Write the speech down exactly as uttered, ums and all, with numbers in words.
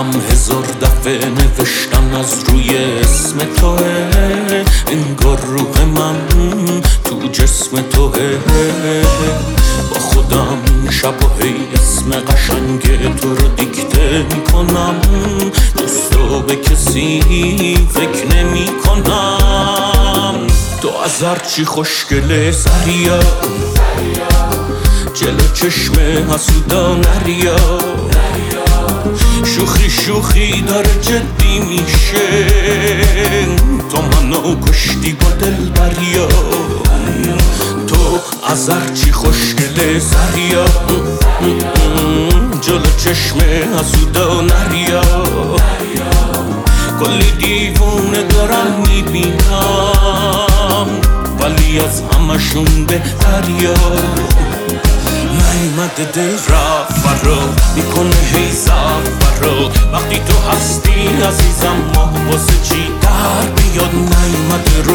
دلم هزار دفعه نوشتن از روی اسم توه، انگار روح من تو جسم توه. با خودم شب و هی اسم قشنگ تو رو دیکته میکنم، جز تو به کسی فکر نمی کنم. تو از هرچی خوشگله سریا، جلو چشم حسودا نریا، شوخی شوخی داره جدی میشه، تو منو کشتی با دل بریا. تو از هرچی خوشگله سریا، جلو چشم حسودا نریا، کلی دیوونه دارم میبینم ولی از همشون بهتریا. نیمده دل رفت فرا میکنه هی زفرا، وقتی تو هستی عزیزم ما واسه چی در بیاد. نیمده